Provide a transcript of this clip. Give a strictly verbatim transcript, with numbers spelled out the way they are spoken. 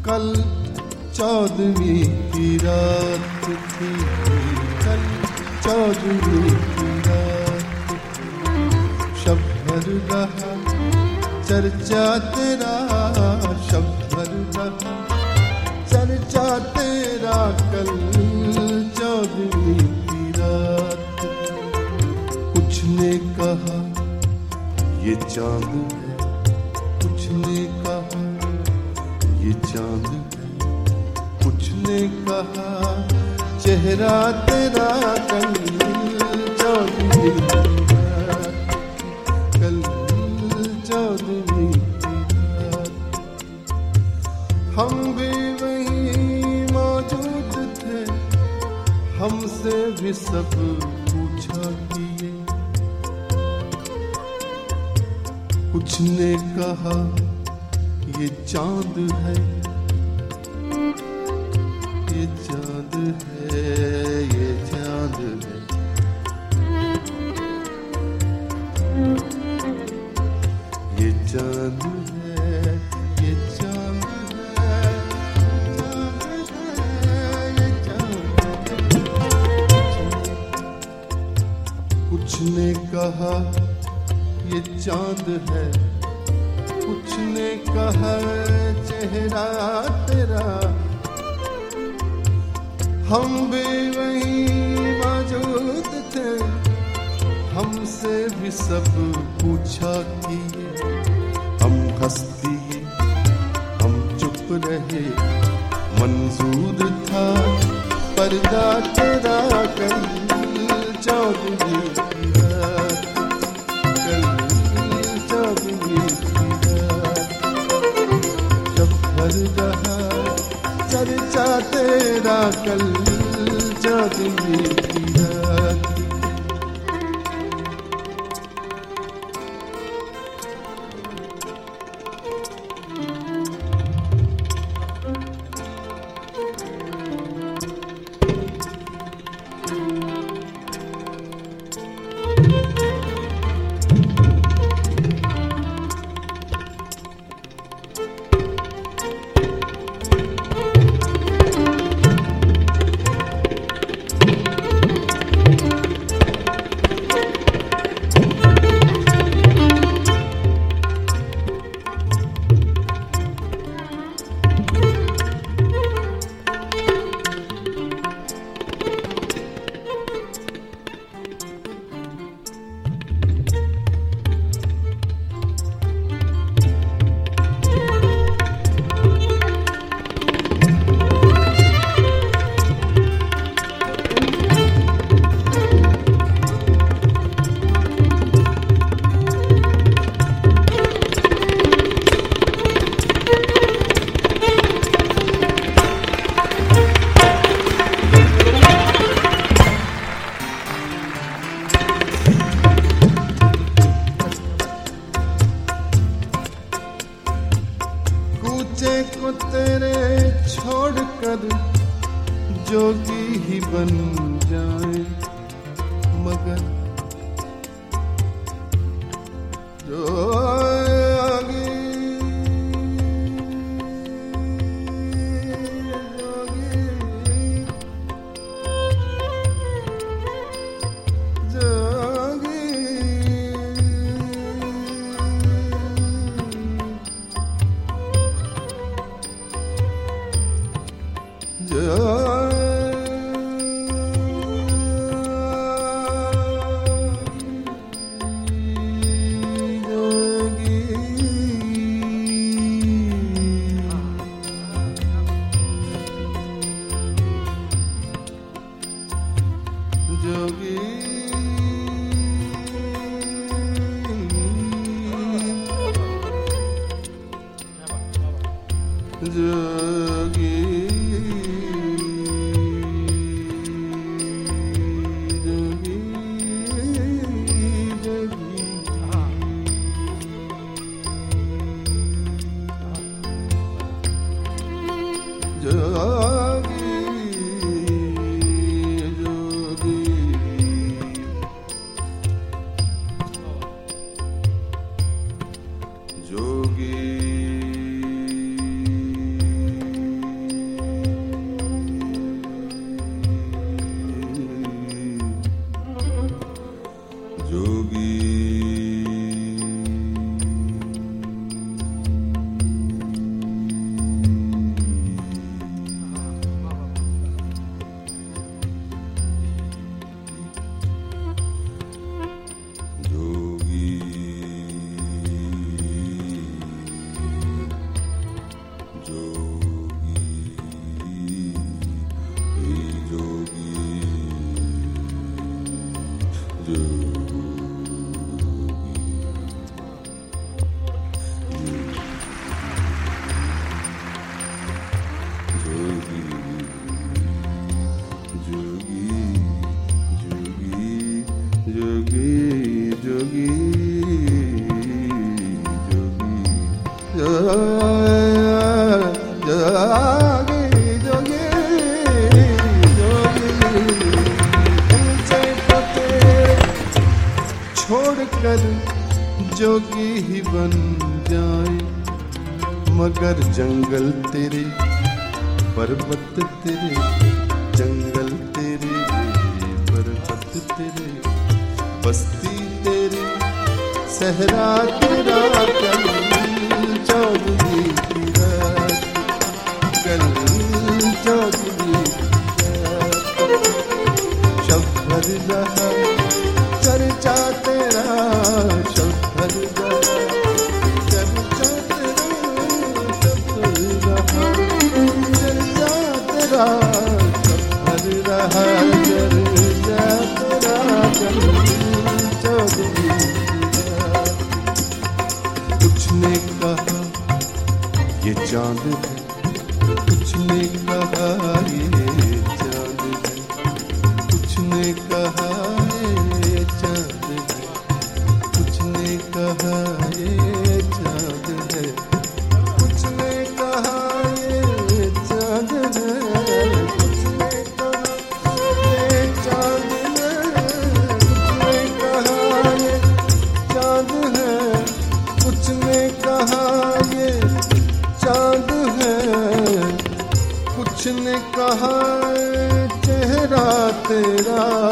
कल चौदहवीं की रात थी, कल चौदहवीं की रात थी। शब भर रहा चर्चा तेरा, शब भर रहा चर्चा तेरा, कल चौदहवीं की रात थी। कुछ ने कहा ये चांद है, कुछ ने कहा ये चांद है, कुछ ने कहा चेहरा तेरा, कल चौदहवीं की रात, कल चौदहवीं की रात। हम भी वहीं मौजूद थे, हमसे भी सब पूछा किए। कुछ ने कहा ये चांद है, ये चांद है, ये चांद है, ये चांद है, ये चांद है, ये चांद है। कुछ ने कहा ये चांद है, कुछ ने कहा चेहरा तेरा। हम भी वहीं मौजूद थे, हमसे भी सब पूछा किए। हम हंस दिए, हम चुप रहे, मंजूर था पर्दा तेरा, कल चौदहवीं की रात, कल चौदहवीं की रात। शब भर रहा चर्चा तेरा, कल चौदहवीं की रात। को तेरे छोड़कर जोगी ही बन जाए, मगर जोगी जोगी जागे जोगी जोगी तुमसे को तेरे छोड़कर जोगी ही बन जाए, मगर जंगल तेरे पर्वत तेरे, जंगल तेरे पर्वत तेरे, बस्ती तेरी सहरा तेरा, कल चौदवी की रात, कल चौदवी की रात, शब्द रहा चर्चा तेरा, शब्द रहा चर्चा तेरा, शब्द रहा चर्चा तेरा, शब्द रहा चर्चा तेरा, कल चौदवी की रात। कुछ ने कहा ये चांद है, कुछ ने कहा ये चांद है, कुछ ने कहा ये चांद है, कुछ ने कहा ये चांद है, कुछ ने कहा ये चांद है, कुछ ने कहा ये चांद है, कुछ ने कहा ये चांद है, कुछ ने कहा ये चांद है, कुछ ने कहा चेहरा तेरा